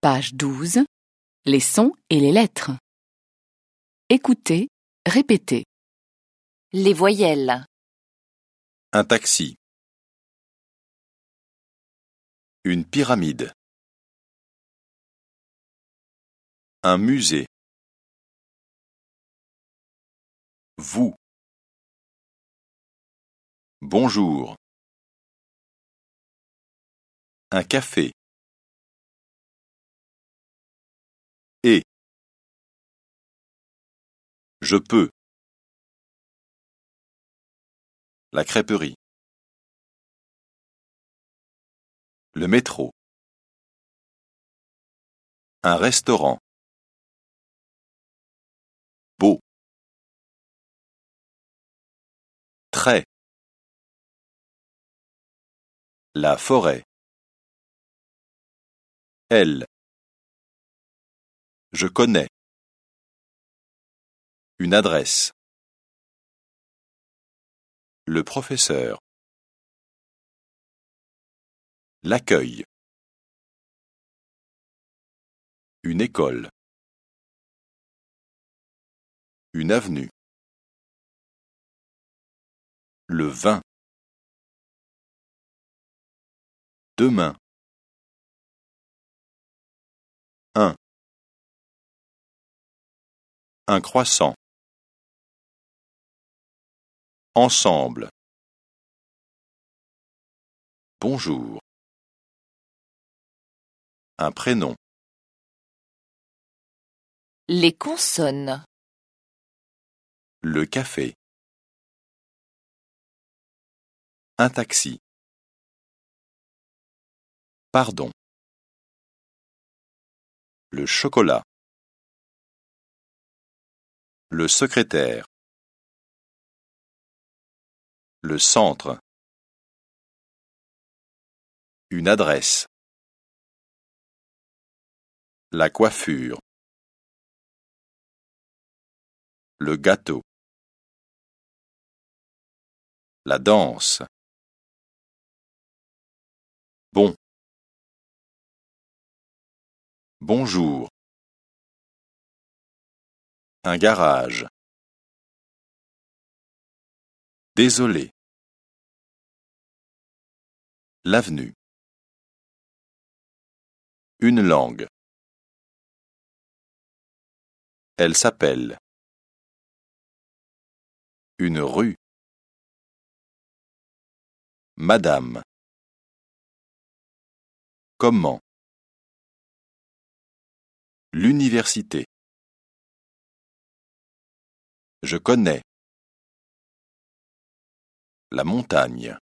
Page 12. Les sons et les lettres. Écoutez, répétez. Les voyelles. Un taxi. Une pyramide. Un musée. Vous. Bonjour. Un café. Et. Je peux. La crêperie. Le métro. Un restaurant. Beau. Très. La forêt. Elle. Je connais. Une adresse. Le professeur. L'accueil. Une école. Une avenue. Le vin. Demain. Un croissant. Ensemble. Bonjour. Un prénom. Les consonnes. Le café. Un taxi. Pardon. Le chocolat. Le secrétaire. Le centre. Une adresse. La coiffure. Le gâteau. La danse. Bon. Bonjour. Un garage. Désolé. L'avenue. Une langue. Elle s'appelle. Une rue. Madame. Comment? L'université. Je connais. La montagne.